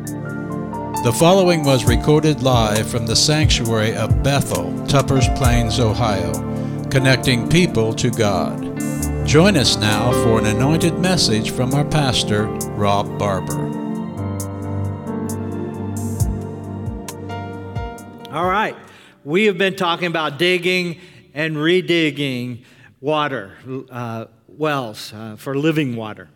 The following was recorded live from the sanctuary of Bethel, Tuppers Plains, Ohio, connecting people to God. Join us now for an anointed message from our pastor, Rob Barber. All right, we have been talking about digging and redigging water, wells for living water.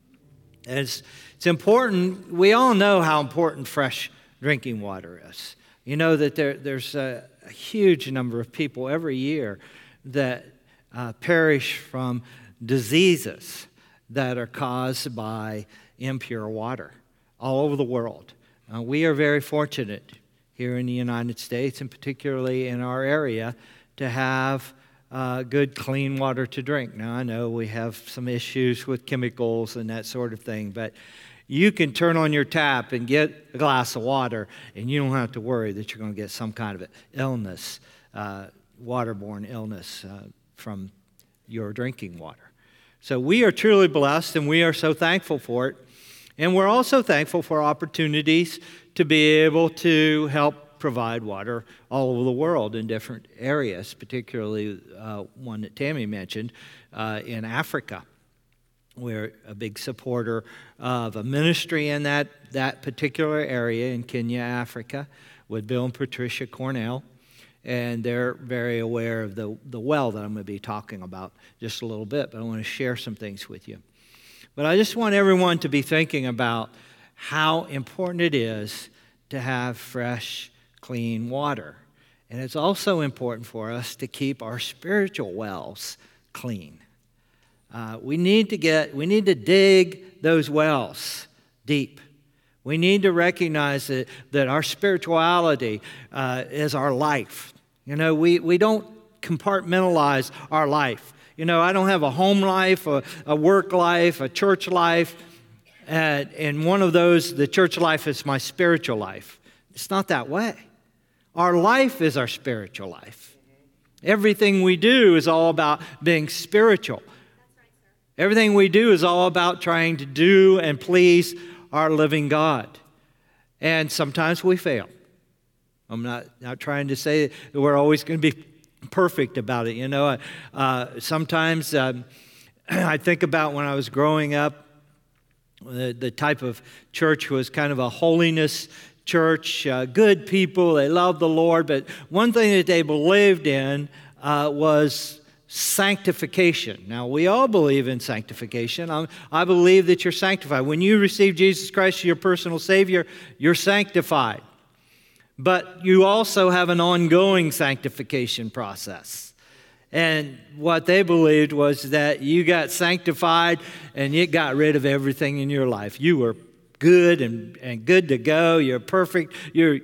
It's important. We all know how important fresh drinking water is. You know that there's a huge number of people every year that perish from diseases that are caused by impure water all over the world. We are very fortunate here in the United States, and particularly in our area, to have good, clean water to drink. Now, I know we have some issues with chemicals and that sort of thing, but you can turn on your tap and get a glass of water, and you don't have to worry that you're going to get some kind of illness, waterborne illness from your drinking water. So we are truly blessed, and we are so thankful for it. And we're also thankful for opportunities to be able to help provide water all over the world in different areas, particularly one that Tammy mentioned in Africa. We're a big supporter of a ministry in that particular area in Kenya, Africa, with Bill and Patricia Cornell. And they're very aware of the well that I'm going to be talking about just a little bit, but I want to share some things with you. But I just want everyone to be thinking about how important it is to have fresh, clean water. And it's also important for us to keep our spiritual wells clean. We need to dig those wells deep. We need to recognize that our spirituality is our life. You know, we don't compartmentalize our life. You know, I don't have a home life, a work life, a church life, and one of those, the church life, is my spiritual life. It's not that way. Our life is our spiritual life. Everything we do is all about being spiritual. Everything we do is all about trying to do and please our living God. And sometimes we fail. I'm not trying to say that we're always going to be perfect about it. You know, sometimes I think about when I was growing up, the type of church was kind of a holiness church, good people, they loved the Lord, but one thing that they believed in was sanctification. Now, we all believe in sanctification. I believe that you're sanctified. When you receive Jesus Christ as your personal Savior, you're sanctified. But you also have an ongoing sanctification process. And what they believed was that you got sanctified and it got rid of everything in your life. You were good and good to go. You're perfect. You're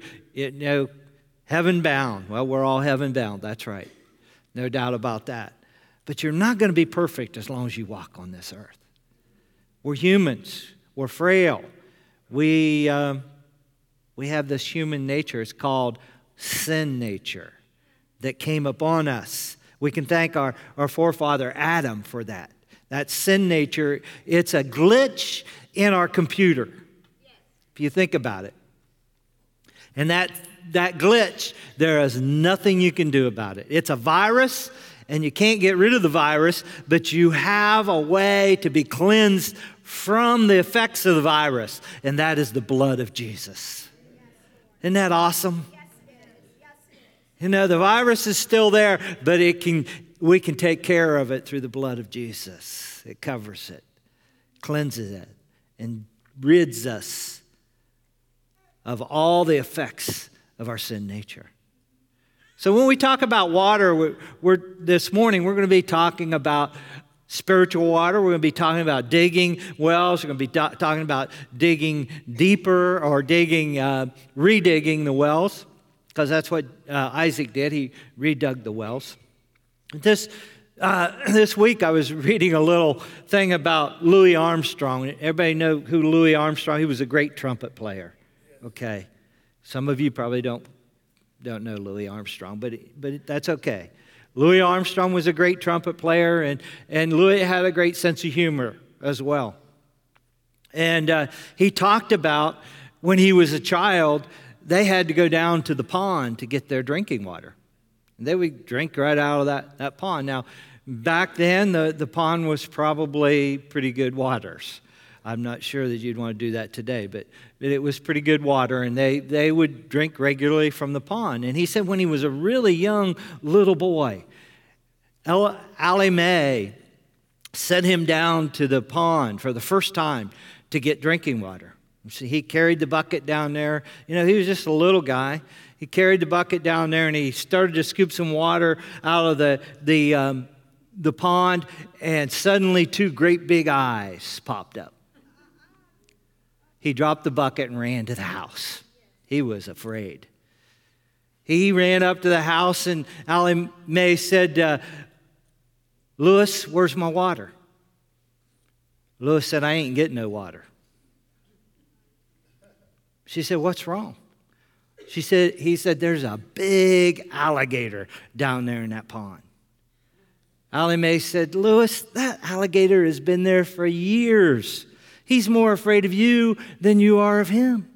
heaven bound. Well, we're all heaven bound. That's right. No doubt about that. But you're not going to be perfect as long as you walk on this earth. We're humans. We're frail. We have this human nature. It's called sin nature that came upon us. We can thank our forefather Adam for that. That sin nature, it's a glitch in our computer, if you think about it. And that glitch, there is nothing you can do about it. It's a virus, and you can't get rid of the virus, but you have a way to be cleansed from the effects of the virus, and that is the blood of Jesus. Isn't that awesome? You know, the virus is still there, but we can take care of it through the blood of Jesus. It covers it, cleanses it, and rids us of all the effects of our sin nature. So when we talk about water, this morning we're going to be talking about spiritual water. We're going to be talking about digging wells. We're going to be talking about digging deeper or redigging the wells, because that's what Isaac did. He redug the wells. This week I was reading a little thing about Louis Armstrong. Everybody know who Louis Armstrong? He was a great trumpet player. Okay. Some of you probably don't know Louis Armstrong, but that's okay. Louis Armstrong was a great trumpet player, and Louis had a great sense of humor as well. And he talked about when he was a child, they had to go down to the pond to get their drinking water. And they would drink right out of that pond. Now, back then, the pond was probably pretty good waters. I'm not sure that you'd want to do that today, but it was pretty good water, and they would drink regularly from the pond. And he said when he was a really young little boy, Allie Mae sent him down to the pond for the first time to get drinking water. So he carried the bucket down there. You know, he was just a little guy. He carried the bucket down there, and he started to scoop some water out of the pond, and suddenly 2 great big eyes popped up. He dropped the bucket and ran to the house. He was afraid. He ran up to the house, and Allie Mae said, "Lewis, where's my water?" Lewis said, "I ain't getting no water." She said, "What's wrong?" He said, "There's a big alligator down there in that pond." Allie Mae said, "Lewis, that alligator has been there for years. He's more afraid of you than you are of him."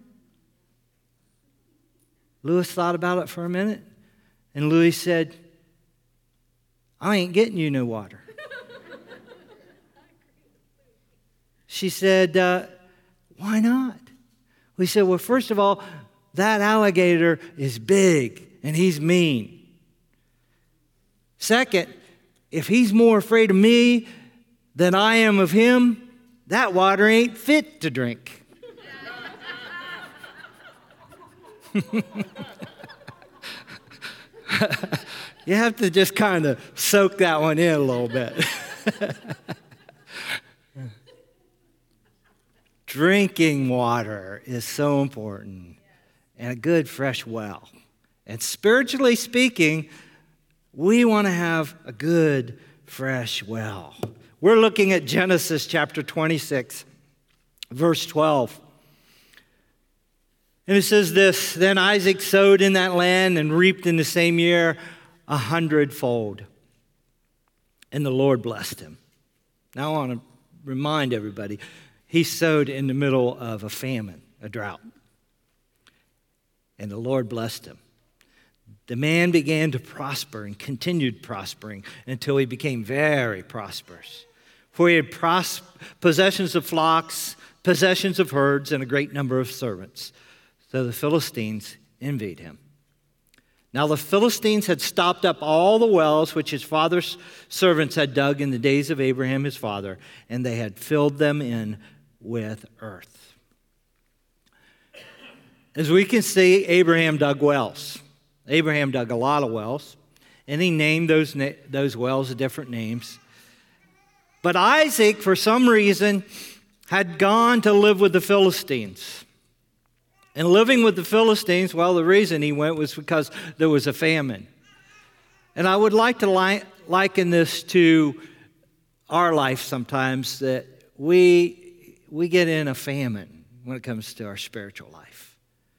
Lewis thought about it for a minute, and Louis said, "I ain't getting you no water." She said, "Why not?" We said, "Well, first of all, that alligator is big and he's mean. Second, if he's more afraid of me than I am of him, that water ain't fit to drink." You have to just kind of soak that one in a little bit. Drinking water is so important, and a good fresh well. And spiritually speaking, we want to have a good fresh well. We're looking at Genesis chapter 26, verse 12. And it says this, "Then Isaac sowed in that land and reaped in the same year 100-fold. And the Lord blessed him." Now I want to remind everybody, he sowed in the middle of a famine, a drought. And the Lord blessed him. The man began to prosper and continued prospering until he became very prosperous. For he had possessions of flocks, possessions of herds, and a great number of servants. So the Philistines envied him. Now the Philistines had stopped up all the wells which his father's servants had dug in the days of Abraham his father, and they had filled them in with earth. As we can see, Abraham dug wells. Abraham dug a lot of wells, and he named those wells different names. But Isaac, for some reason, had gone to live with the Philistines. And living with the Philistines, well, the reason he went was because there was a famine. And I would like to liken this to our life sometimes, that we get in a famine when it comes to our spiritual life.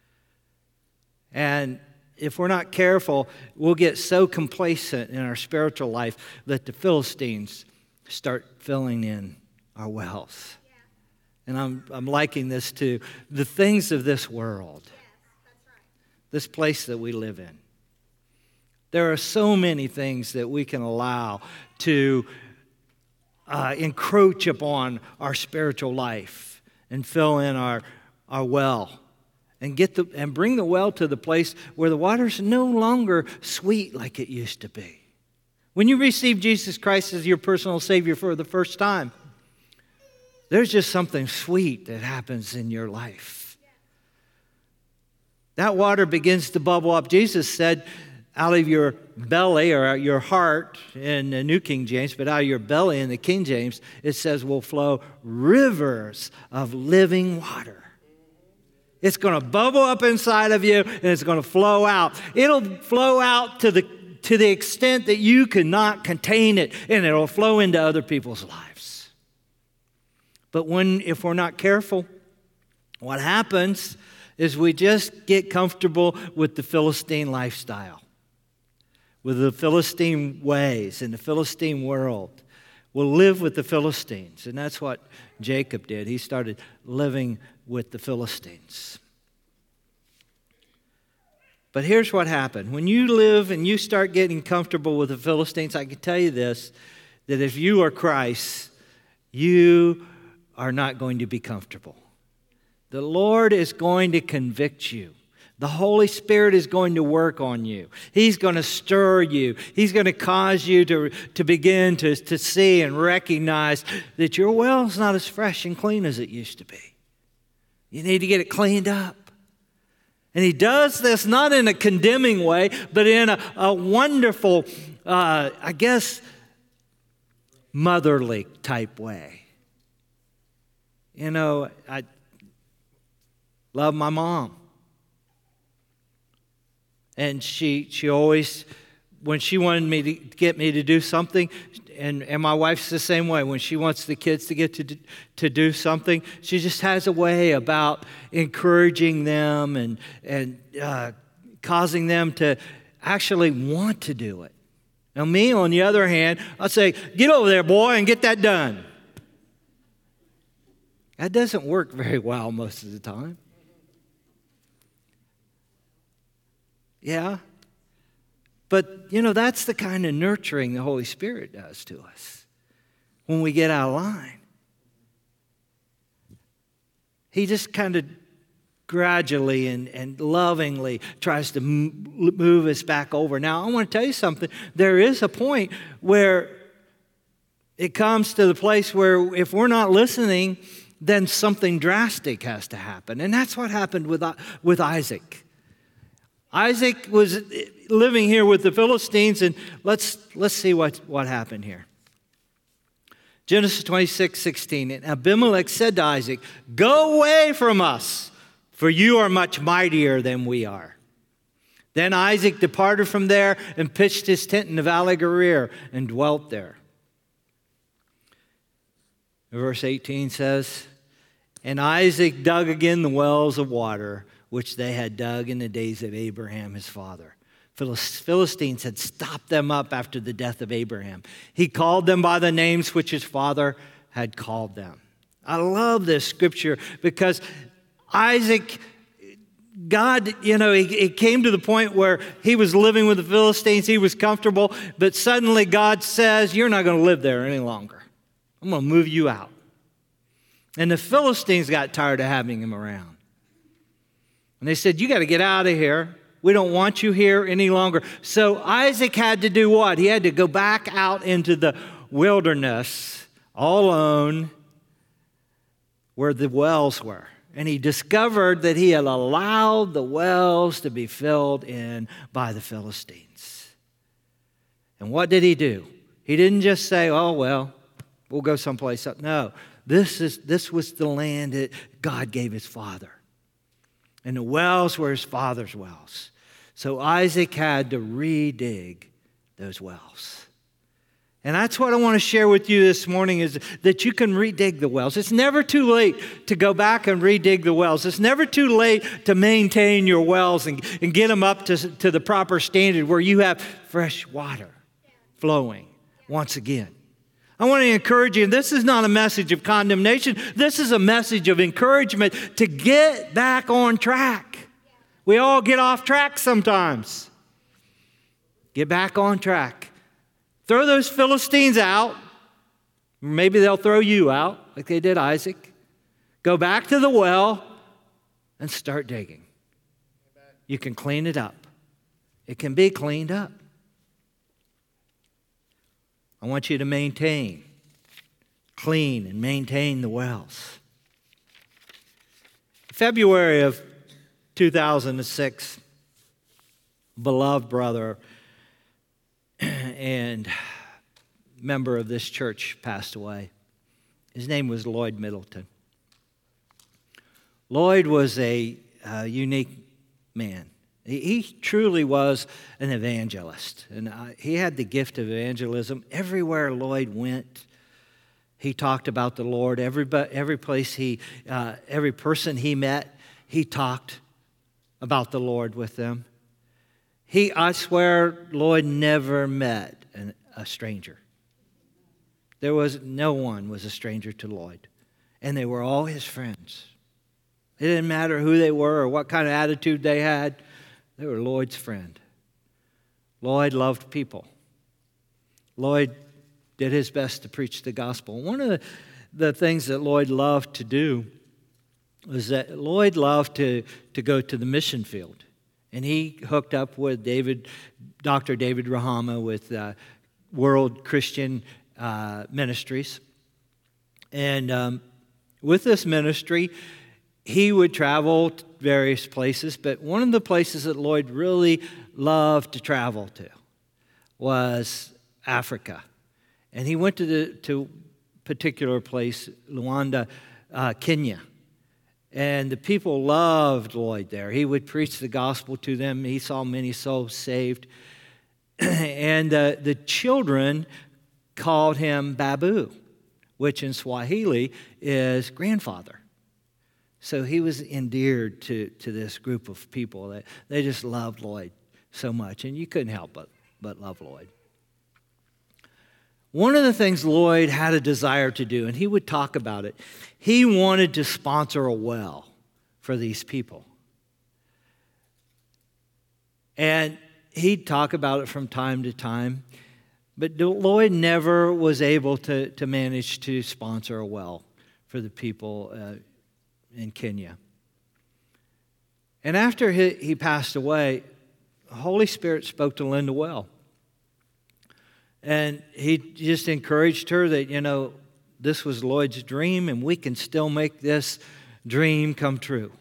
And if we're not careful, we'll get so complacent in our spiritual life that the Philistines start filling in our wells. And I'm liking this to the things of this world, this place that we live in. There are so many things that we can allow to encroach upon our spiritual life and fill in our well and bring the well to the place where the water's no longer sweet like it used to be. When you receive Jesus Christ as your personal Savior for the first time, there's just something sweet that happens in your life. That water begins to bubble up. Jesus said, out of your belly, or your heart in the New King James, but out of your belly in the King James, it says will flow rivers of living water. It's going to bubble up inside of you, and it's going to flow out. It'll flow out to the extent that you cannot contain it, and it'll flow into other people's lives. But if we're not careful, what happens is we just get comfortable with the Philistine lifestyle, with the Philistine ways and the Philistine world. We'll live with the Philistines, and that's what Jacob did. He started living with the Philistines. But here's what happened. When you live and you start getting comfortable with the Philistines, I can tell you this, that if you are Christ, you are not going to be comfortable. The Lord is going to convict you. The Holy Spirit is going to work on you. He's going to stir you. He's going to cause you to begin to see and recognize that your well is not as fresh and clean as it used to be. You need to get it cleaned up. And he does this not in a condemning way, but in a wonderful, motherly type way. You know, I love my mom. And she always, when she wanted me to get me to do something, and my wife's the same way. When she wants the kids to get to do something, she just has a way about encouraging them and causing them to actually want to do it. Now me, on the other hand, I'll say, get over there, boy, and get that done. That doesn't work very well most of the time. Yeah. But, you know, that's the kind of nurturing the Holy Spirit does to us when we get out of line. He just kind of gradually and lovingly tries to move us back over. Now, I want to tell you something. There is a point where it comes to the place where if we're not listening, then something drastic has to happen. And that's what happened with Isaac. Isaac was living here with the Philistines, and let's see what happened here. Genesis 26:16. And Abimelech said to Isaac, "Go away from us, for you are much mightier than we are." Then Isaac departed from there and pitched his tent in the valley of Gerar and dwelt there. Verse 18 says, "And Isaac dug again the wells of water, which they had dug in the days of Abraham his father." Philistines had stopped them up after the death of Abraham. He called them by the names which his father had called them. I love this scripture because Isaac, God, you know, it came to the point where he was living with the Philistines. He was comfortable, but suddenly God says, "You're not going to live there any longer. I'm going to move you out." And the Philistines got tired of having him around. And they said, "You got to get out of here. We don't want you here any longer." So Isaac had to do what? He had to go back out into the wilderness all alone where the wells were. And he discovered that he had allowed the wells to be filled in by the Philistines. And what did he do? He didn't just say, "Oh, well, we'll go someplace else." No, this was the land that God gave his father. And the wells were his father's wells. So Isaac had to redig those wells. And that's what I want to share with you this morning, is that you can redig the wells. It's never too late to go back and redig the wells. It's never too late to maintain your wells and get them up to the proper standard where you have fresh water flowing once again. I want to encourage you, this is not a message of condemnation. This is a message of encouragement to get back on track. We all get off track sometimes. Get back on track. Throw those Philistines out. Maybe they'll throw you out like they did Isaac. Go back to the well and start digging. You can clean it up. It can be cleaned up. I want you to clean and maintain the wells. February of 2006, beloved brother and member of this church passed away. His name was Lloyd Middleton. Lloyd was a unique man. He truly was an evangelist, and he had the gift of evangelism. Everywhere Lloyd went, he talked about the Lord. Every place every person he met, he talked about the Lord with them. I swear, Lloyd never met a stranger. No one was a stranger to Lloyd, and they were all his friends. It didn't matter who they were or what kind of attitude they had. They were Lloyd's friend. Lloyd loved people. Lloyd did his best to preach the gospel. One of the things that Lloyd loved to do was that Lloyd loved to go to the mission field. And he hooked up with Dr. David Rahama with World Christian Ministries. And with this ministry, he would travel to various places, but one of the places that Lloyd really loved to travel to was Africa. And he went to a particular place, Luanda, Kenya. And the people loved Lloyd there. He would preach the gospel to them. He saw many souls saved. And the children called him Babu, which in Swahili is grandfather. So he was endeared to this group of people. They just loved Lloyd so much, and you couldn't help but love Lloyd. One of the things Lloyd had a desire to do, and he would talk about it, he wanted to sponsor a well for these people. And he'd talk about it from time to time, but Lloyd never was able to manage to sponsor a well for the people in Kenya. And after he passed away, the Holy Spirit spoke to Linda Well. And he just encouraged her that, this was Lloyd's dream and we can still make this dream come true.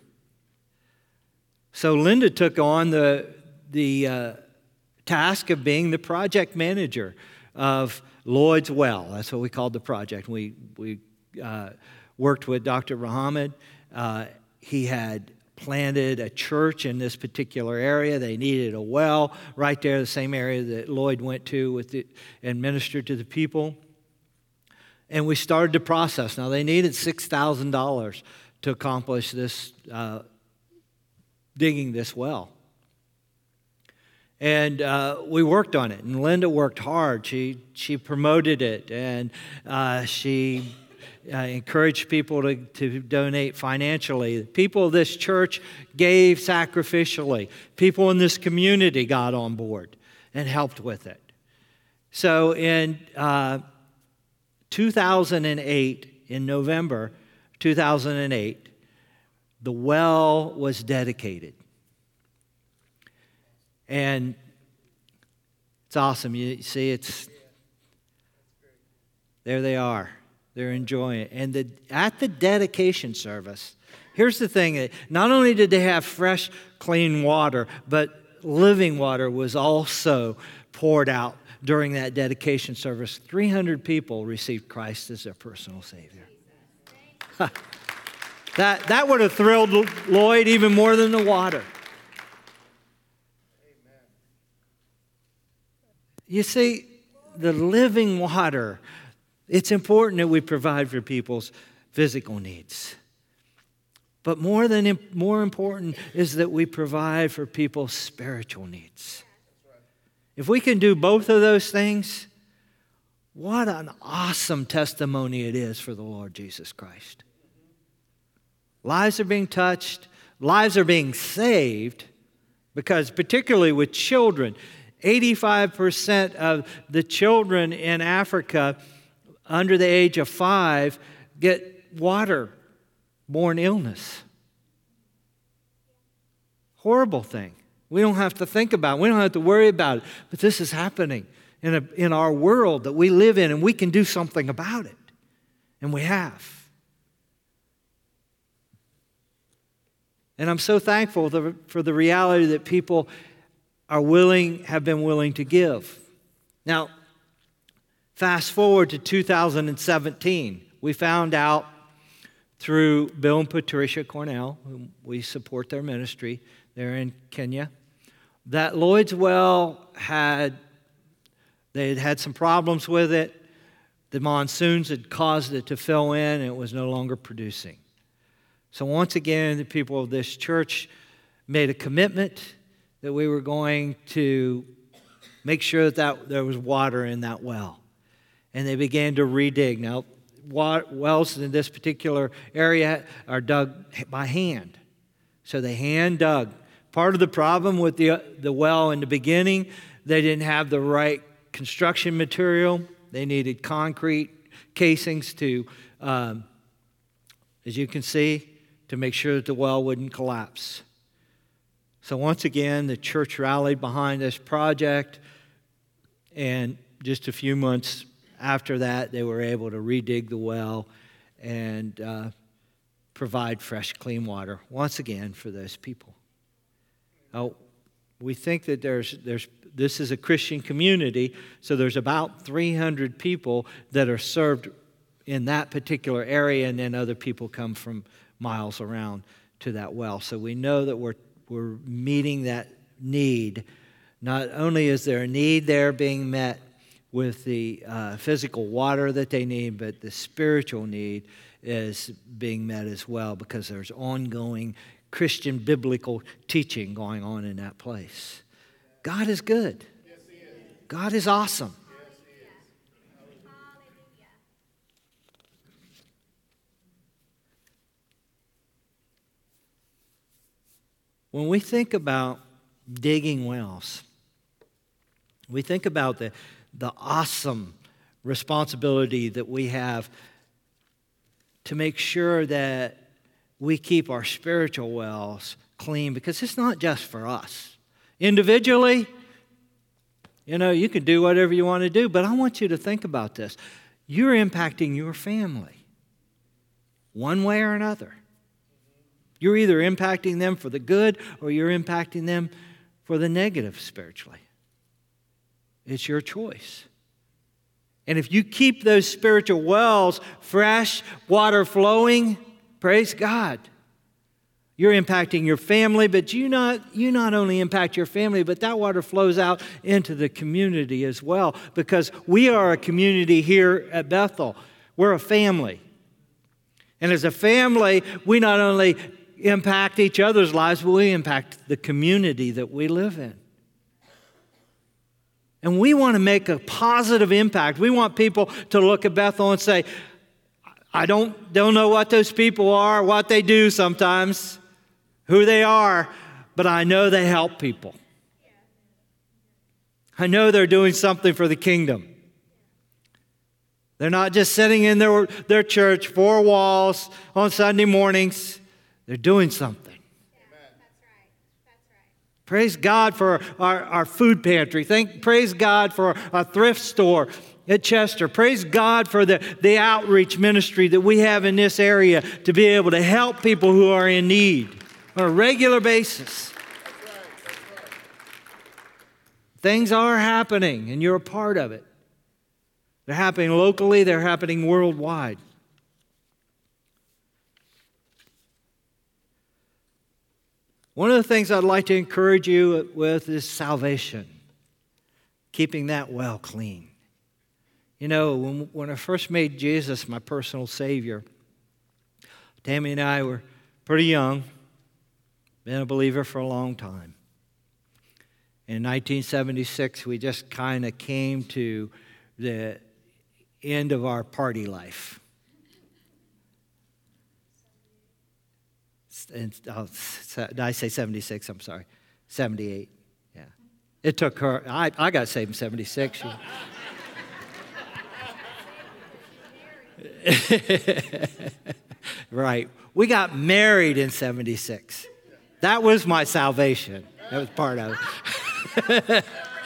So Linda took on the task of being the project manager of Lloyd's Well. That's what we called the project. We worked with Dr. Muhammad. He had planted a church in this particular area. They needed a well right there, the same area that Lloyd went to and ministered to the people. And we started the process. Now, they needed $6,000 to accomplish this, digging this well. And we worked on it, and Linda worked hard. She promoted it, and she encouraged people to donate financially. People of this church gave sacrificially. People in this community got on board and helped with it. So in 2008, in November 2008, the well was dedicated. And it's awesome. You see, there they are. They're enjoying it. And at the dedication service, here's the thing. That not only did they have fresh, clean water, but living water was also poured out during that dedication service. 300 people received Christ as their personal Savior. That would have thrilled Lloyd even more than the water. You see, the living water, it's important that we provide for people's physical needs. But more important is that we provide for people's spiritual needs. If we can do both of those things, what an awesome testimony it is for the Lord Jesus Christ. Lives are being touched, lives are being saved, because particularly with children, 85% of the children in Africa under the age of 5 get waterborne illness. Horrible thing. We don't have to think about it. We don't have to worry about it. But this is happening in our world that we live in, and we can do something about it. And we have. And I'm so thankful for the reality that people have been willing to give. Now, fast forward to 2017. We found out through Bill and Patricia Cornell, whom we support their ministry there in Kenya, that Lloyd's Well had some problems with it. The monsoons had caused it to fill in, and it was no longer producing. So once again, the people of this church made a commitment that we were going to make sure that there was water in that well. And they began to redig. Now, wells in this particular area are dug by hand. So they hand dug Part of the problem with the well in the beginning, they didn't have the right construction material. They needed concrete casings to, as you can see, to make sure that the well wouldn't collapse. So once again, the church rallied behind this project, and just a few months after that, they were able to redig the well and provide fresh, clean water once again for those people. Now, we think that this is a Christian community, so there's about 300 people that are served in that particular area, and then other people come from miles around to that well. So we know that we're meeting that need. Not only is there a need there being met with the physical water that they need, but the spiritual need is being met as well, because there's ongoing Christian biblical teaching going on in that place. God is good. Yes, He is. God is awesome. Yes, He is. When we think about digging wells, we think about the awesome responsibility that we have to make sure that we keep our spiritual wells clean, because it's not just for us. Individually, you can do whatever you want to do, but I want you to think about this. You're impacting your family one way or another. You're either impacting them for the good or you're impacting them for the negative spiritually. It's your choice. And if you keep those spiritual wells fresh, water flowing, praise God. You're impacting your family, but you not only impact your family, but that water flows out into the community as well, because we are a community here at Bethel. We're a family. And as a family, we not only impact each other's lives, but we impact the community that we live in. And we want to make a positive impact. We want people to look at Bethel and say, I don't know what those people are, what they do sometimes, who they are, but I know they help people. I know they're doing something for the kingdom. They're not just sitting in their church, four walls on Sunday mornings. They're doing something. Praise God for our food pantry. Praise God for our thrift store at Chester. Praise God for the outreach ministry that we have in this area to be able to help people who are in need on a regular basis. Things are happening, and you're a part of it. They're happening locally. They're happening worldwide. One of the things I'd like to encourage you with is salvation, keeping that well clean. When I first made Jesus my personal Savior, Tammy and I were pretty young, been a believer for a long time. In 1976, we just kind of came to the end of our party life. Did I say 76? I'm sorry. 78. Yeah. It took her. I got saved in 76. Right. We got married in 76. That was my salvation. That was part of it.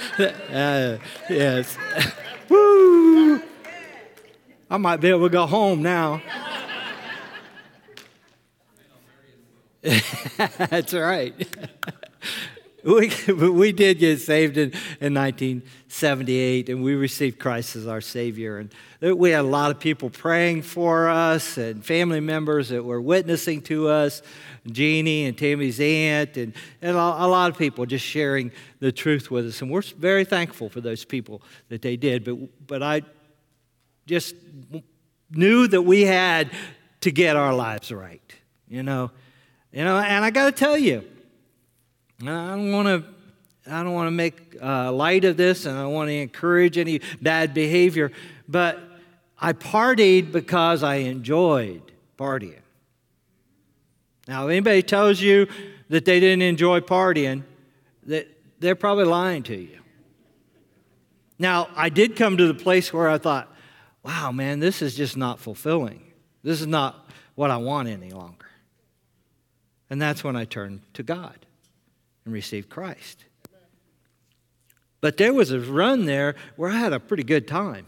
Yes. Woo! I might be able to go home now. That's right. We did get saved in 1978, and we received Christ as our Savior. And we had a lot of people praying for us, and family members that were witnessing to us, Jeannie and Tammy's aunt, and a lot of people just sharing the truth with us. And we're very thankful for those people that they did. But I just knew that we had to get our lives right, and I got to tell you, I don't want to make light of this, and I don't want to encourage any bad behavior, but I partied because I enjoyed partying. Now, if anybody tells you that they didn't enjoy partying, that they're probably lying to you. Now, I did come to the place where I thought, wow, man, this is just not fulfilling. This is not what I want any longer. And that's when I turned to God and received Christ. But there was a run there where I had a pretty good time.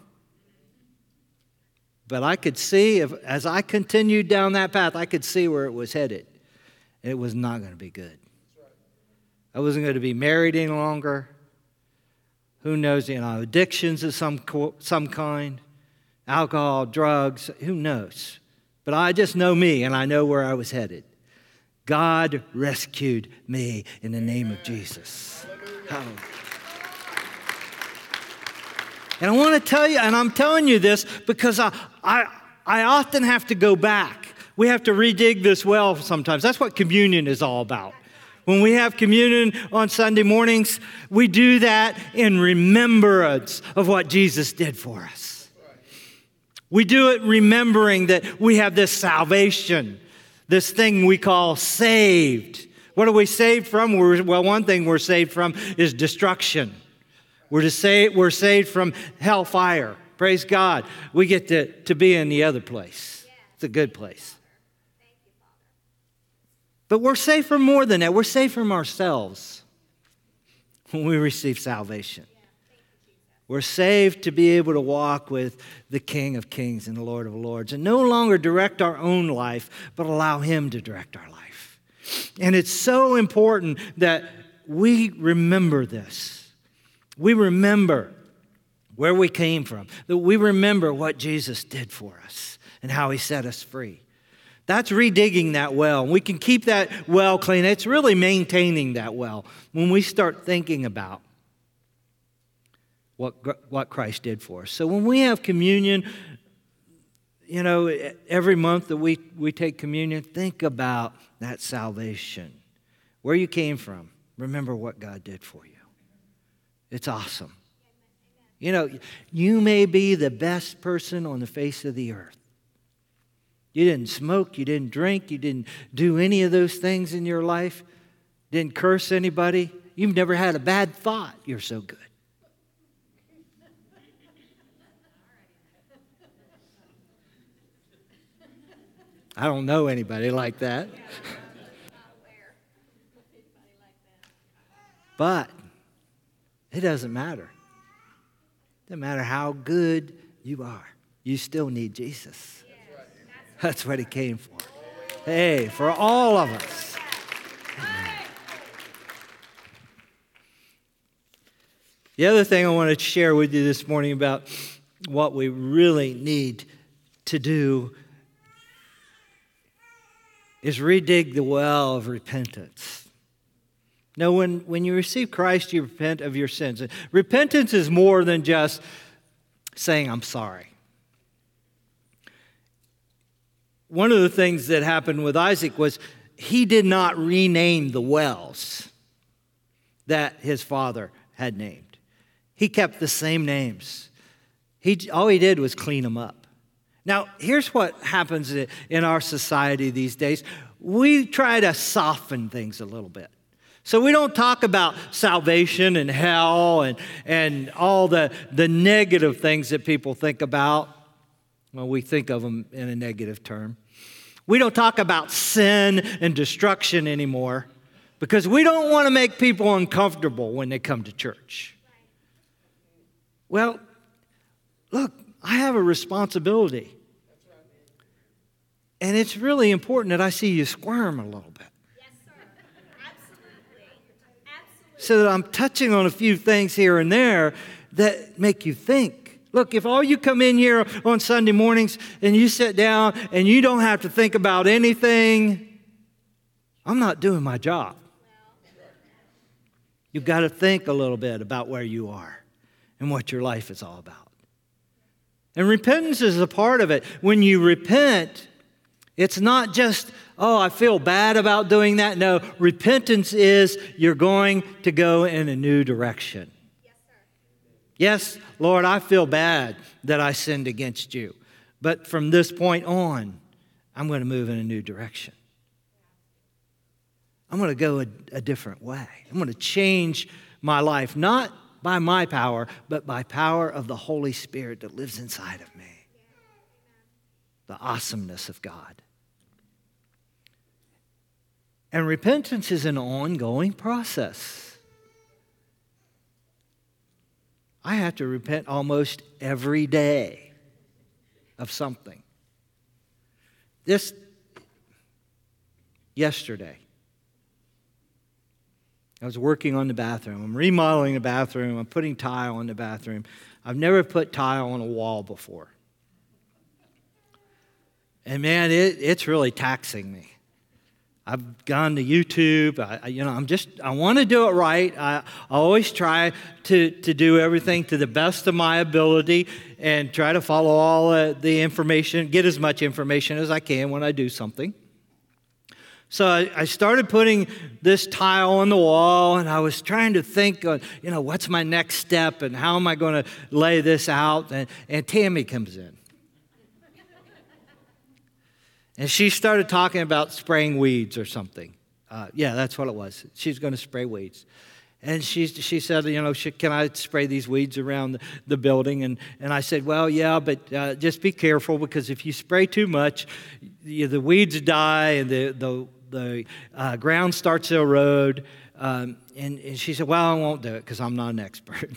But I could see, as I continued down that path, I could see where it was headed. It was not going to be good. I wasn't going to be married any longer. Who knows, addictions of some kind, alcohol, drugs, who knows? But I just know me, and I know where I was headed. God rescued me in the name of Jesus. Hallelujah. And I want to tell you, and I'm telling you this because I often have to go back. We have to redig this well sometimes. That's what communion is all about. When we have communion on Sunday mornings, we do that in remembrance of what Jesus did for us. We do it remembering that we have this salvation, this thing we call saved. What are we saved from? Well, one thing we're saved from is destruction. We're saved from hellfire. Praise God. We get to be in the other place. It's a good place. But we're saved from more than that. We're saved from ourselves when we receive salvation. We're saved to be able to walk with the King of Kings and the Lord of Lords and no longer direct our own life, but allow Him to direct our life. And it's so important that we remember this. We remember where we came from, that we remember what Jesus did for us and how He set us free. That's redigging that well. We can keep that well clean. It's really maintaining that well when we start thinking about what Christ did for us. So when we have communion, every month that we take communion, think about that salvation, where you came from. Remember what God did for you. It's awesome. You may be the best person on the face of the earth. You didn't smoke, you didn't drink, you didn't do any of those things in your life, didn't curse anybody. You've never had a bad thought. You're so good. I don't know anybody like that. But it doesn't matter. It doesn't matter how good you are. You still need Jesus. That's what He came for. Hey, for all of us. The other thing I want to share with you this morning about what we really need to do is redig the well of repentance. Now, when you receive Christ, you repent of your sins. Repentance is more than just saying, I'm sorry. One of the things that happened with Isaac was he did not rename the wells that his father had named. He kept the same names. All he did was clean them up. Now, here's what happens in our society these days. We try to soften things a little bit. So we don't talk about salvation and hell and all the negative things that people think about. Well, we think of them in a negative term. We don't talk about sin and destruction anymore because we don't want to make people uncomfortable when they come to church. Well, look, I have a responsibility. And it's really important that I see you squirm a little bit. Yes, sir. Absolutely. Absolutely. So that I'm touching on a few things here and there that make you think. Look, if all you come in here on Sunday mornings and you sit down and you don't have to think about anything, I'm not doing my job. You've got to think a little bit about where you are and what your life is all about. And repentance is a part of it. When you repent, it's not just, oh, I feel bad about doing that. No, repentance is you're going to go in a new direction. Yes, Lord, I feel bad that I sinned against you. But from this point on, I'm going to move in a new direction. I'm going to go a different way. I'm going to change my life, not by my power, but by power of the Holy Spirit that lives inside of me. The awesomeness of God. And repentance is an ongoing process. I have to repent almost every day of something. Yesterday, I was working on the bathroom. I'm remodeling the bathroom. I'm putting tile on the bathroom. I've never put tile on a wall before. And man, it's really taxing me. I've gone to YouTube. I want to do it right. I always try to do everything to the best of my ability and try to follow all the information, get as much information as I can when I do something. So I started putting this tile on the wall, and I was trying to think, what's my next step and how am I going to lay this out? And Tammy comes in. And she started talking about spraying weeds or something. Yeah, that's what it was. She's going to spray weeds. And she said, can I spray these weeds around the building? And I said, well, yeah, but just be careful, because if you spray too much, the weeds die and the ground starts to erode. And she said, well, I won't do it because I'm not an expert.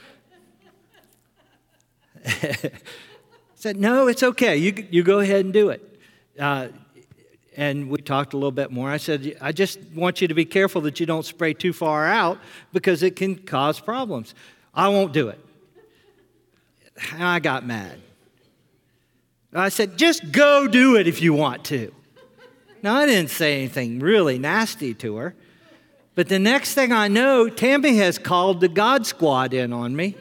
I said, no, it's okay. You go ahead and do it. And we talked a little bit more. I said, I just want you to be careful that you don't spray too far out because it can cause problems. I won't do it. And I got mad. I said, just go do it if you want to. Now, I didn't say anything really nasty to her. But the next thing I know, Tammy has called the God Squad in on me.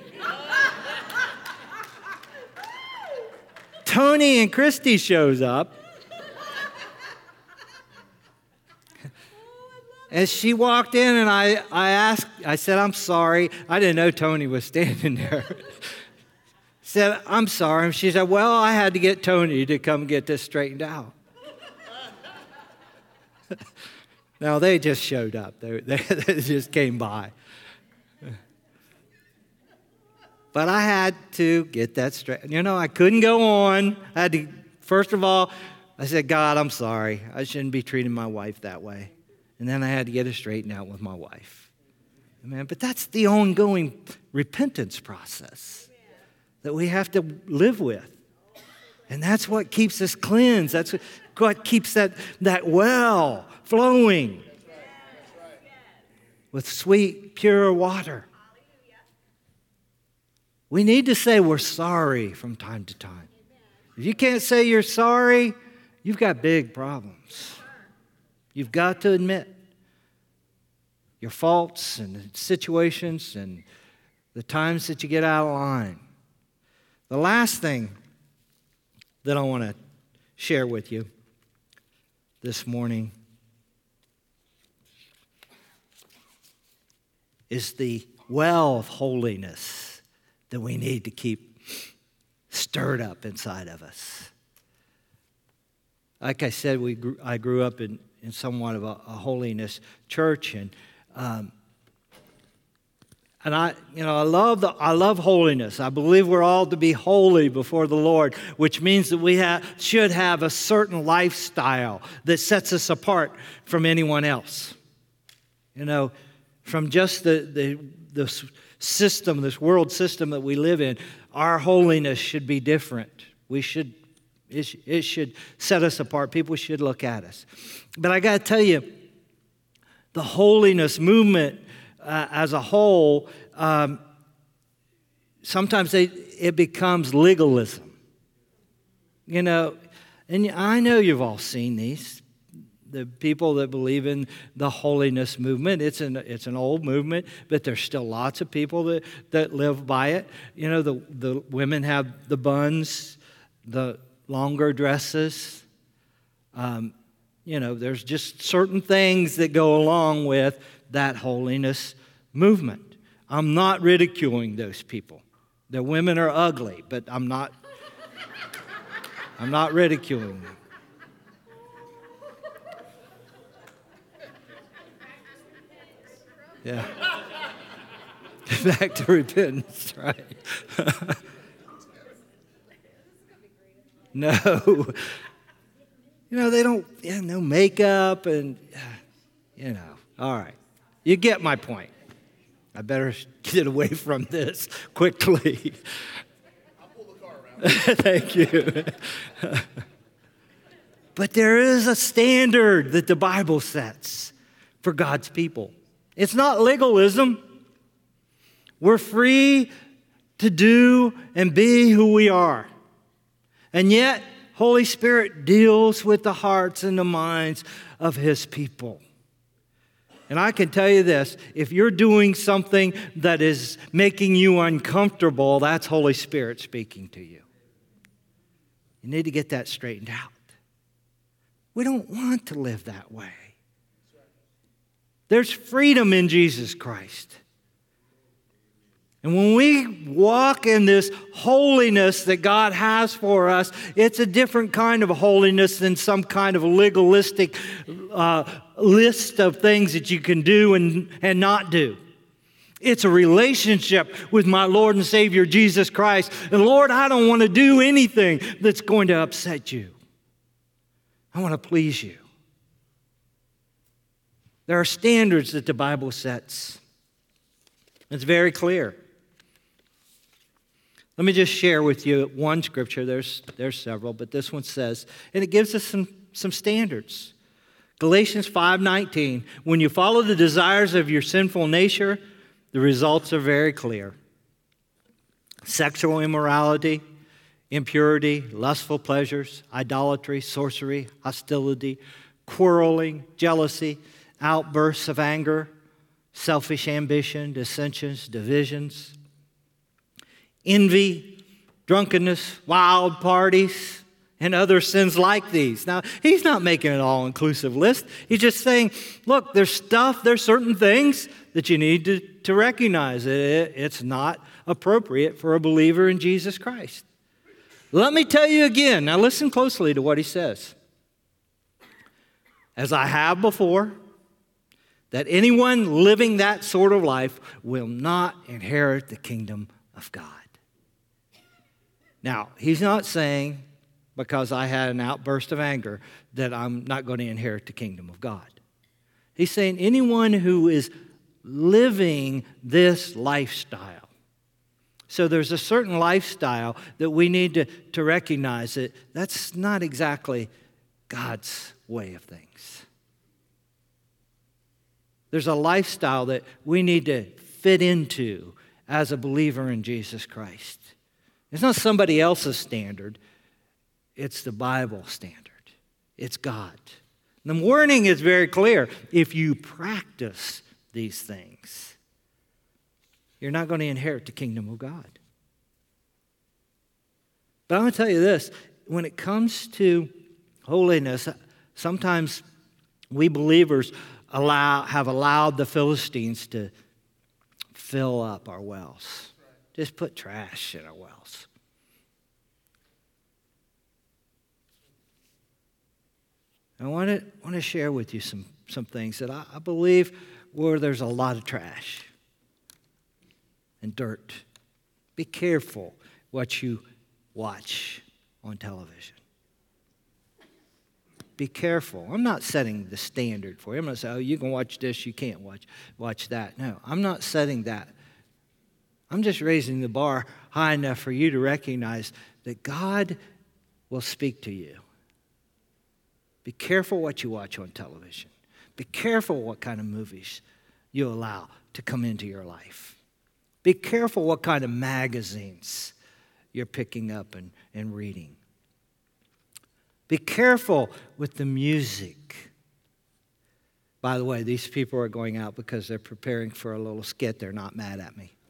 Tony and Christy shows up. As she walked in and I said, I'm sorry. I didn't know Tony was standing there. Said, I'm sorry. And she said, well, I had to get Tony to come get this straightened out. No, they just showed up. They just came by. But I had to get that straight. I couldn't go on. I had to, first of all, I said, God, I'm sorry. I shouldn't be treating my wife that way. And then I had to get it straightened out with my wife. Amen. But that's the ongoing repentance process that we have to live with. And that's what keeps us cleansed. That's what keeps that well flowing with sweet, pure water. We need to say we're sorry from time to time. If you can't say you're sorry, you've got big problems. You've got to admit your faults and the situations and the times that you get out of line. The last thing that I want to share with you this morning is the well of holiness that we need to keep stirred up inside of us. Like I said, I grew up in somewhat of a holiness church, and I love holiness. I believe we're all to be holy before the Lord, which means that we should have a certain lifestyle that sets us apart from anyone else. From just the system, this world system that we live in, our holiness should be different. It should set us apart. People should look at us. But I got to tell you, the holiness movement as a whole, sometimes it becomes legalism. And I know you've all seen these. The people that believe in the holiness movement, it's an old movement, but there's still lots of people that live by it. The women have the buns, the longer dresses. There's just certain things that go along with that holiness movement. I'm not ridiculing those people. The women are ugly, but I'm not ridiculing them. Yeah. Back to repentance, right? No. They don't, no makeup and, all right. You get my point. I better get away from this quickly. I'll pull the car around. Thank you. But there is a standard that the Bible sets for God's people. It's not legalism. We're free to do and be who we are. And yet, Holy Spirit deals with the hearts and the minds of His people. And I can tell you this, if you're doing something that is making you uncomfortable, that's Holy Spirit speaking to you. You need to get that straightened out. We don't want to live that way. There's freedom in Jesus Christ. And when we walk in this holiness that God has for us, it's a different kind of holiness than some kind of legalistic list of things that you can do and not do. It's a relationship with my Lord and Savior, Jesus Christ. And Lord, I don't want to do anything that's going to upset you. I want to please you. There are standards that the Bible sets. It's very clear. Let me just share with you one scripture. There's several, but this one says, and it gives us some standards. Galatians 5:19, when you follow the desires of your sinful nature, the results are very clear. Sexual immorality, impurity, lustful pleasures, idolatry, sorcery, hostility, quarreling, jealousy, outbursts of anger, selfish ambition, dissensions, divisions, envy, drunkenness, wild parties, and other sins like these. Now, he's not making an all-inclusive list. He's just saying, look, there's certain things that you need to recognize. It's not appropriate for a believer in Jesus Christ. Let me tell you again. Now, listen closely to what he says. As I have before, that anyone living that sort of life will not inherit the kingdom of God. Now, he's not saying, because I had an outburst of anger, that I'm not going to inherit the kingdom of God. He's saying anyone who is living this lifestyle. So there's a certain lifestyle that we need to recognize that that's not exactly God's way of things. There's a lifestyle that we need to fit into as a believer in Jesus Christ. It's not somebody else's standard. It's the Bible standard. It's God. And the warning is very clear. If you practice these things, you're not going to inherit the kingdom of God. But I'm going to tell you this. When it comes to holiness, sometimes we believers have allowed the Philistines to fill up our wells. Just put trash in our wells. I want to share with you some things that I believe where there's a lot of trash and dirt. Be careful what you watch on television. Be careful. I'm not setting the standard for you. I'm not saying, you can watch this, you can't watch that. No, I'm not setting that. I'm just raising the bar high enough for you to recognize that God will speak to you. Be careful what you watch on television. Be careful what kind of movies you allow to come into your life. Be careful what kind of magazines you're picking up and reading. Be careful with the music. By the way, these people are going out because they're preparing for a little skit. They're not mad at me.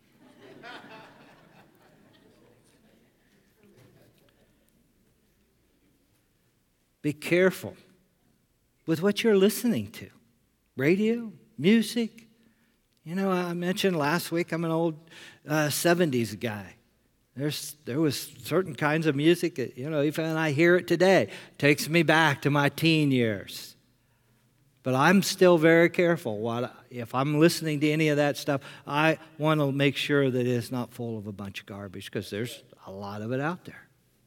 Be careful with what you're listening to. Radio, music. I mentioned last week I'm an old 70s guy. There was certain kinds of music that, even I hear it today, it takes me back to my teen years. But I'm still very careful what if I'm listening to any of that stuff, I want to make sure that it's not full of a bunch of garbage, because there's a lot of it out there.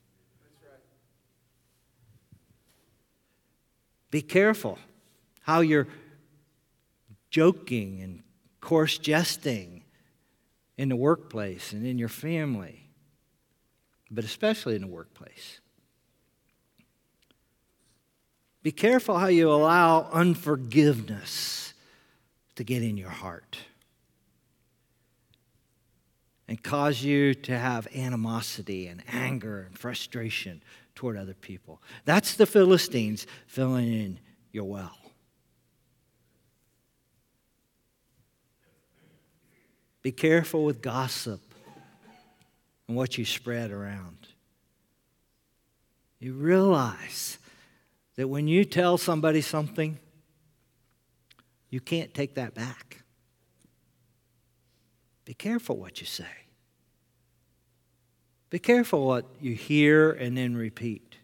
Be careful how you're joking and coarse jesting in the workplace and in your family, but especially in the workplace. Be careful how you allow unforgiveness to get in your heart and cause you to have animosity and anger and frustration toward other people. That's the Philistines filling in your well. Be careful with gossip and what you spread around. You realize that when you tell somebody something, you can't take that back. Be careful what you say. Be careful what you hear and then repeat.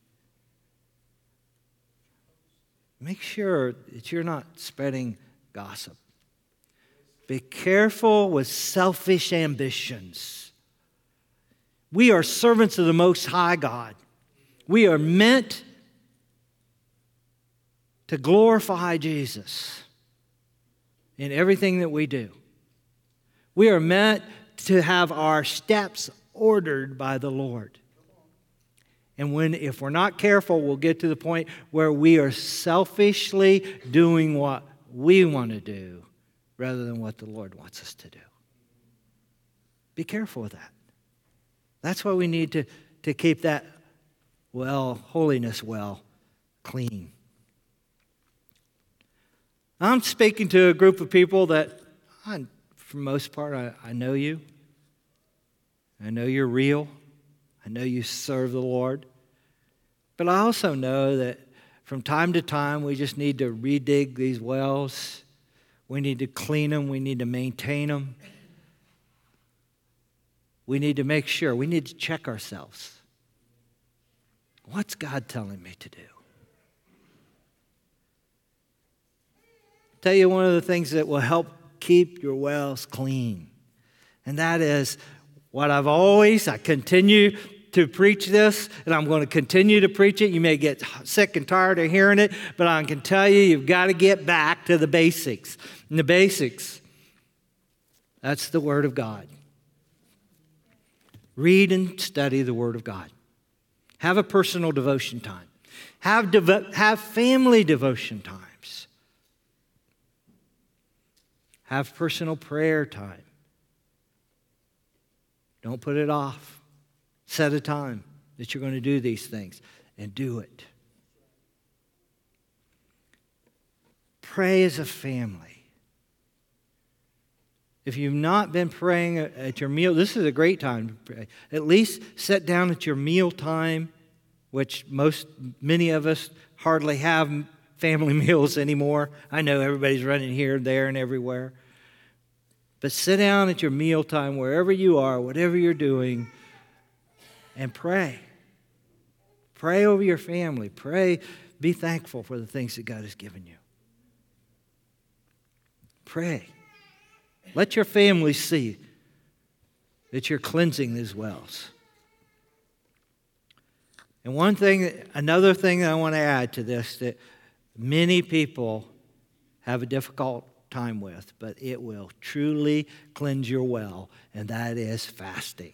Make sure that you're not spreading gossip. Be careful with selfish ambitions. We are servants of the Most High God. We are meant to glorify Jesus in everything that we do. We are meant to have our steps ordered by the Lord. And if we're not careful, we'll get to the point where we are selfishly doing what we want to do rather than what the Lord wants us to do. Be careful with that. That's why we need to keep that holiness clean. I'm speaking to a group of people that, for the most part, I know you. I know you're real. I know you serve the Lord. But I also know that from time to time, we just need to redig these wells. We need to clean them. We need to maintain them. We need to make sure. We need to check ourselves. What's God telling me to do? Tell you one of the things that will help keep your wells clean. And that is what I continue to preach this, and I'm going to continue to preach it. You may get sick and tired of hearing it, but I can tell you, you've got to get back to the basics. And the basics, that's the Word of God. Read and study the Word of God. Have a personal devotion time. Have family devotion times. Have personal prayer time. Don't put it off. Set a time that you're going to do these things and do it. Pray as a family. If you've not been praying at your meal, this is a great time to pray. At least sit down at your meal time, which many of us hardly have family meals anymore. I know everybody's running here, there, and everywhere. But sit down at your meal time, wherever you are, whatever you're doing, and pray. Pray over your family. Pray. Be thankful for the things that God has given you. Pray. Let your family see that you're cleansing these wells. And another thing that I want to add to this that many people have a difficult time with, but it will truly cleanse your well, and that is fasting.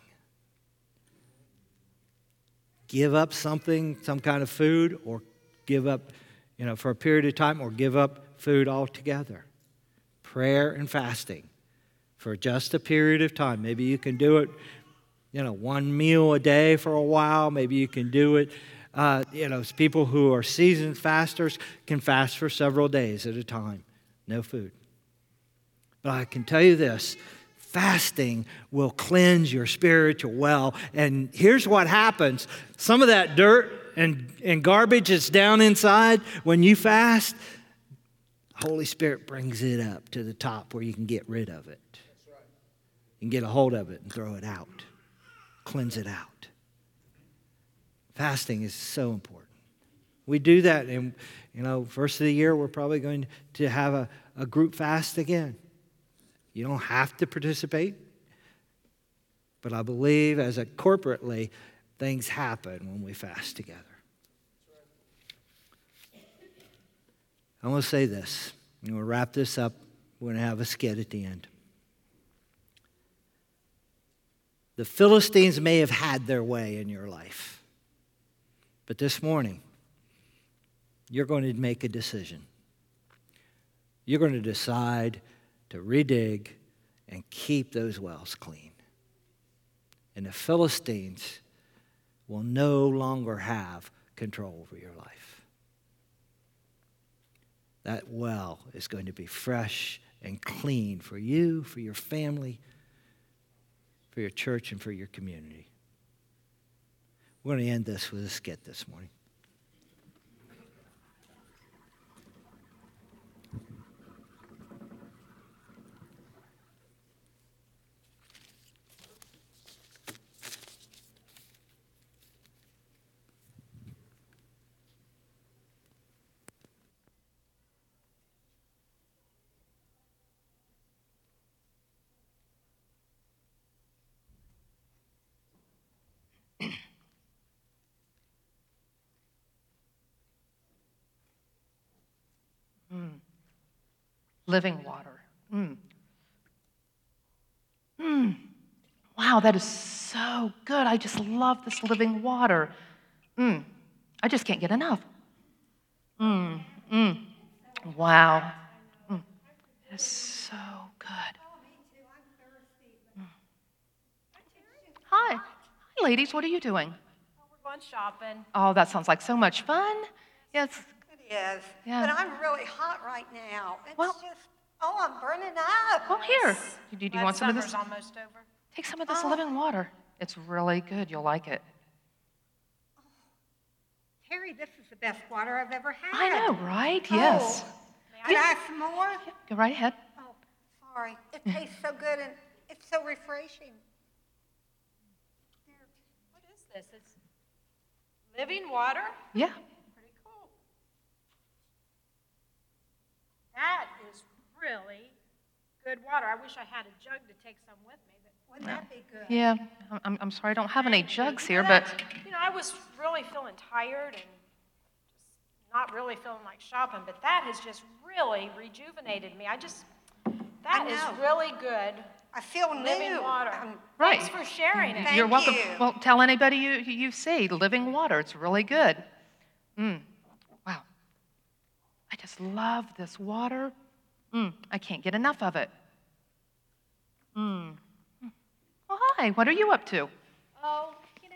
Give up some kind of food, or give up, for a period of time, or give up food altogether. Prayer and fasting for just a period of time. Maybe you can do it, one meal a day for a while. Maybe you can do it. People who are seasoned fasters can fast for several days at a time. No food. But I can tell you this, fasting will cleanse your spiritual well. And here's what happens. Some of that dirt and garbage that's down inside, when you fast, Holy Spirit brings it up to the top where you can get rid of it. That's right. You can get a hold of it and throw it out. Cleanse it out. Fasting is so important. We do that, and first of the year we're probably going to have a group fast again. You don't have to participate, but I believe as a corporately, things happen when we fast together. I want to say this. I'm going to wrap this up. We're going to have a skit at the end. The Philistines may have had their way in your life, but this morning, you're going to make a decision. You're going to decide to redig and keep those wells clean. And the Philistines will no longer have control over your life. That well is going to be fresh and clean for you, for your family, for your church, and for your community. We're going to end this with a skit this morning. Living water. Wow, that is so good. I just love this living water. I just can't get enough. Wow. It's so good. Hi. Hi, ladies. What are you doing? We're going shopping. Oh, that sounds like so much fun. Yes. It is. Yeah. But I'm really hot right now. It's Well- just, I'm burning up. Oh, here. Do you want some of this? Summer's almost over. Take some of this living water. It's really good. You'll like it. Terry, this is the best water I've ever had. I know, right? Yes. Can I have some more? Go right ahead. Oh, sorry. It tastes so good and it's so refreshing. What is this? It's living water? Yeah. Pretty cool. That is really good water. I wish I had a jug to take some with me. But Wouldn't that be good? Yeah. I'm sorry. I don't have any jugs You here, know, but I was really feeling tired and just not really feeling like shopping, but that has just really rejuvenated me. That is know. really good. I feel Living new. water. Right. Thanks for sharing it. Thank you're welcome. you. Well, tell anybody you see. Living water. It's really good. Wow. I just love this water. I can't get enough of it. Well, hi. What are you up to? Oh,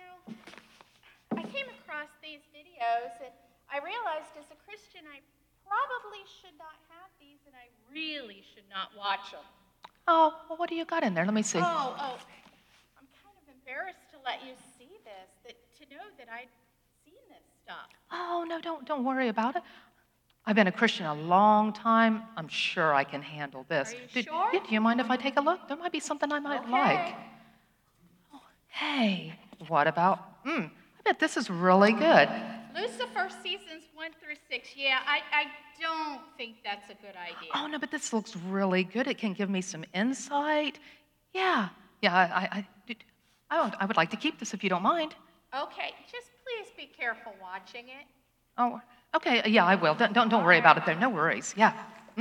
I came across these videos and I realized as a Christian I probably should not have these and I really should not watch them. Oh, well, what do you got in there? Let me see. Oh, I'm kind of embarrassed to let you see this, to know that I'd seen this stuff. Oh, no, don't worry about it. I've been a Christian a long time. I'm sure I can handle this. Are you sure? Do you mind if I take a look? There might be something I might like. Oh, hey, what about, I bet this is really good. Lucifer seasons 1 through 6. Yeah, I don't think that's a good idea. Oh, no, but this looks really good. It can give me some insight. Yeah, I would like to keep this if you don't mind. Okay, just please be careful watching it. Oh, okay, yeah, I will. Don't worry about it there. No worries. Yeah.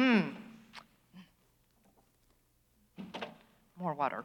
More water.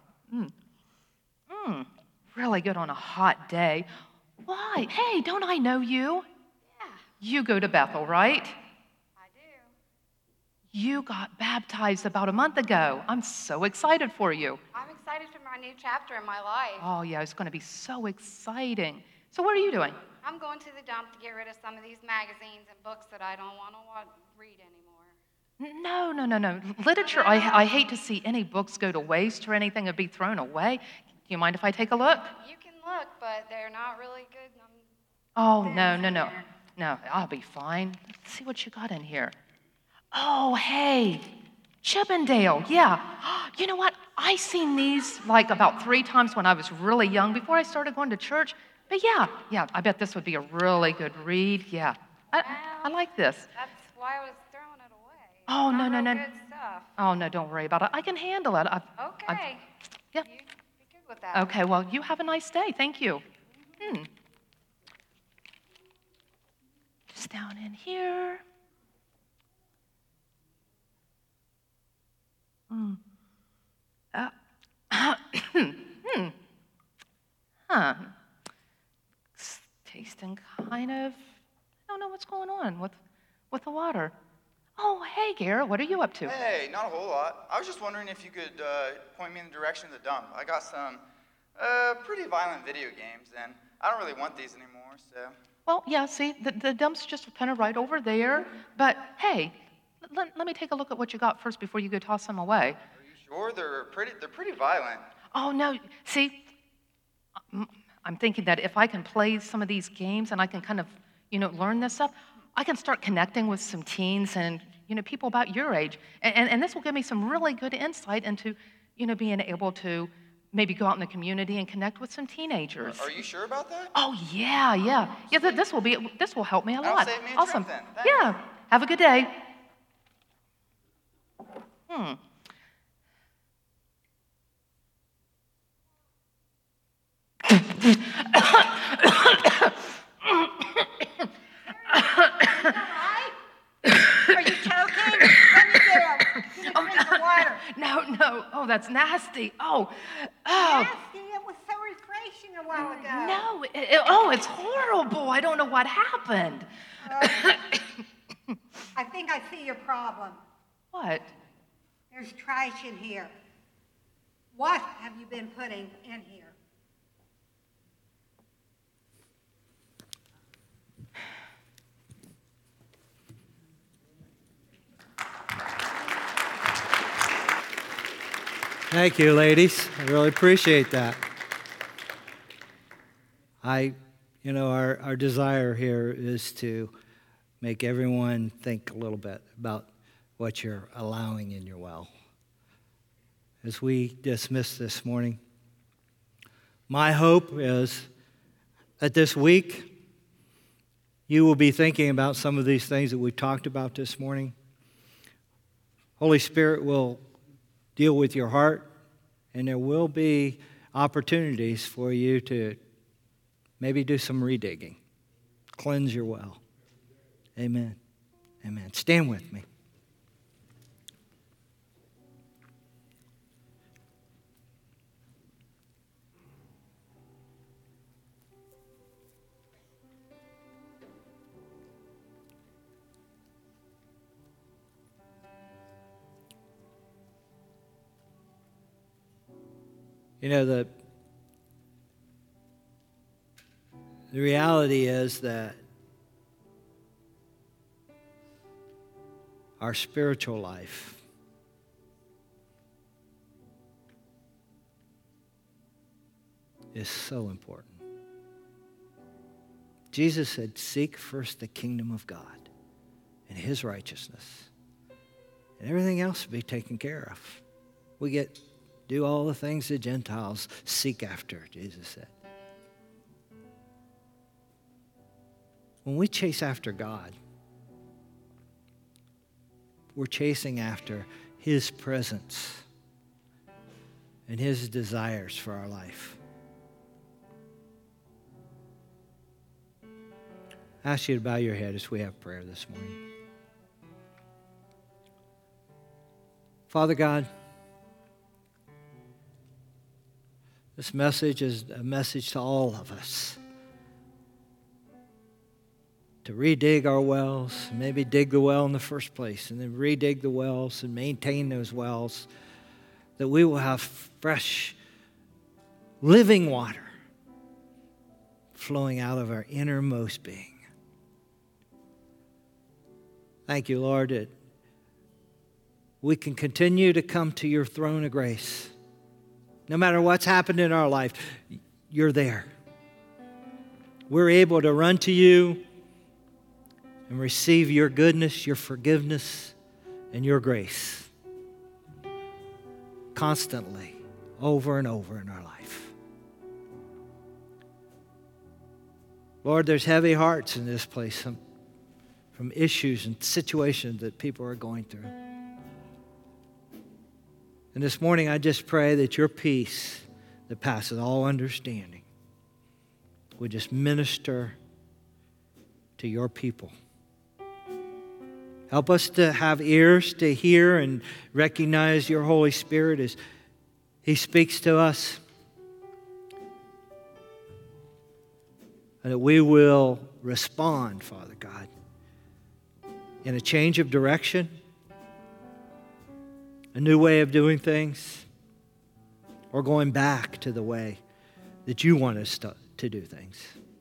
Really good on a hot day. Why? Hey, don't I know you? Yeah, You go to Bethel, right? I do. You got baptized about a month ago. I'm so excited for you. I'm excited for my new chapter in my life. Oh, yeah, it's going to be so exciting. So what are you doing? I'm going to the dump to get rid of some of these magazines and books that I don't want to read anymore. No. Literature, I hate to see any books go to waste or anything or be thrown away. Do you mind if I take a look? You can look, but they're not really good. Oh, no. No, I'll be fine. Let's see what you got in here. Oh, hey, Chippendale, yeah. You know what? I seen these like about 3 times when I was really young before I started going to church. But yeah, I bet this would be a really good read. Yeah, I like this. That's why I was throwing it away. Oh, no, no, Not no. real good stuff. Oh, no, don't worry about it. I can handle it. Okay. Yeah. You be good with that. Okay, well, you have a nice day. Thank you. Just down in here. Huh. It's tasting kind of, I don't know what's going on with the water. Oh, hey, Garrett, what are you up to? Hey, not a whole lot. I was just wondering if you could point me in the direction of the dump. I got some pretty violent video games, and I don't really want these anymore, so. Well, yeah, see, the dump's just kind of right over there. But hey, let me take a look at what you got first before you go toss them away. Are you sure? They're pretty violent. Oh, no, see, I'm thinking that if I can play some of these games and I can kind of, learn this stuff, I can start connecting with some teens and, people about your age. And this will give me some really good insight into, being able to maybe go out in the community and connect with some teenagers. Are you sure about that? Oh, yeah. Yeah, this will help me a lot. That'll save me a Awesome. trip then. Thanks. Yeah, have a good day. Are you choking? Let me get a drink of water. No. Oh, that's nasty. Oh. Nasty. It was so refreshing a while ago. No. It's horrible. I don't know what happened. I think I see your problem. What? There's trash in here. What have you been putting in here? Thank you, ladies. I really appreciate that. Our desire here is to make everyone think a little bit about what you're allowing in your well. As we dismiss this morning, my hope is that this week you will be thinking about some of these things that we've talked about this morning. Holy Spirit will deal with your heart, and there will be opportunities for you to maybe do some redigging, cleanse your well. Amen. Amen. Stand with me. The reality is that our spiritual life is so important. Jesus said, "Seek first the kingdom of God and His righteousness, and everything else will be taken care of." We do all the things the Gentiles seek after, Jesus said. When we chase after God, we're chasing after His presence and His desires for our life. I ask you to bow your head as we have prayer this morning. Father God, this message is a message to all of us. To redig our wells, maybe dig the well in the first place, and then redig the wells and maintain those wells, that we will have fresh, living water flowing out of our innermost being. Thank you, Lord, that we can continue to come to your throne of grace. No matter what's happened in our life, you're there. We're able to run to you and receive your goodness, your forgiveness, and your grace constantly, over and over in our life. Lord, there's heavy hearts in this place. from issues and situations that people are going through. And this morning, I just pray that your peace that passes all understanding would just minister to your people. Help us to have ears to hear and recognize your Holy Spirit as He speaks to us. And that we will respond, Father God, in a change of direction, a new way of doing things, or going back to the way that you want us to do things.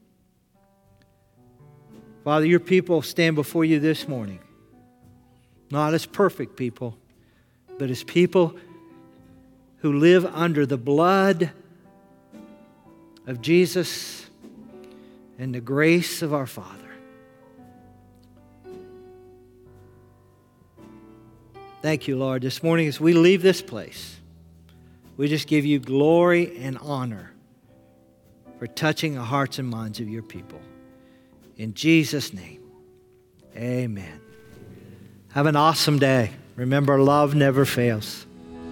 Father, your people stand before you this morning, not as perfect people, but as people who live under the blood of Jesus and the grace of our Father. Thank you, Lord. This morning as we leave this place, we just give you glory and honor for touching the hearts and minds of your people. In Jesus' name, amen. Have an awesome day. Remember, love never fails.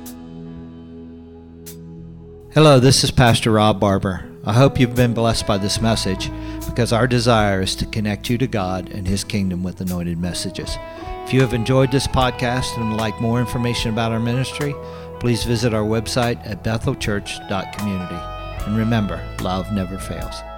Hello, this is Pastor Rob Barber. I hope you've been blessed by this message, because our desire is to connect you to God and His kingdom with anointed messages. If you have enjoyed this podcast and would like more information about our ministry, please visit our website at bethelchurch.community. And remember, love never fails.